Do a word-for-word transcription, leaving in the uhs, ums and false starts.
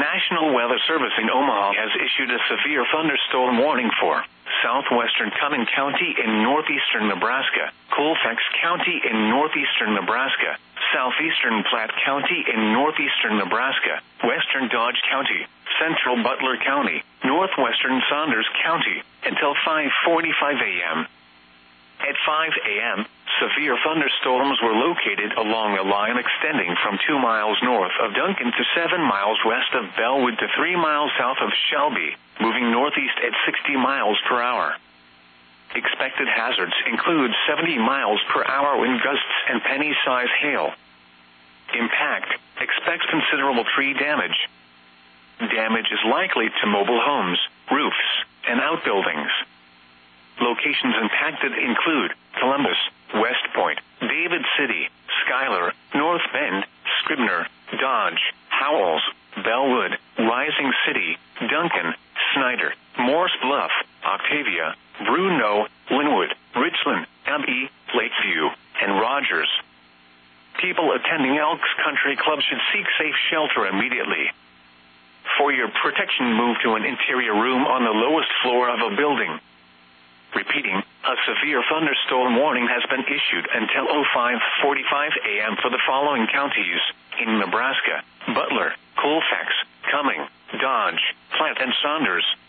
National Weather Service in Omaha has issued a severe thunderstorm warning for southwestern Cumming County in northeastern Nebraska, Colfax County in northeastern Nebraska, southeastern Platte County in northeastern Nebraska, western Dodge County, central Butler County, northwestern Saunders County, until five forty-five a.m. At five a.m., severe thunderstorms were located along a line extending from two miles north of Duncan to seven miles west of Bellwood to three miles south of Shelby, moving northeast at sixty miles per hour. Expected hazards include seventy miles per hour wind gusts and penny-size hail. Impact: expect considerable tree damage. Damage is likely to mobile homes, roofs, and outbuildings. Locations impacted include Columbus, West Point, David City, Schuyler, North Bend, Scribner, Dodge, Howells, Bellwood, Rising City, Duncan, Snyder, Morse Bluff, Octavia, Bruno, Linwood, Richland, Abbey, Lakeview, and Rogers. People attending Elks Country Club should seek safe shelter immediately. For your protection, move to an interior room on the lowest floor of a building. Repeating, a severe thunderstorm warning has been issued until five forty-five a.m. for the following counties in Nebraska: Butler, Colfax, Cumming, Dodge, Platte, and Saunders.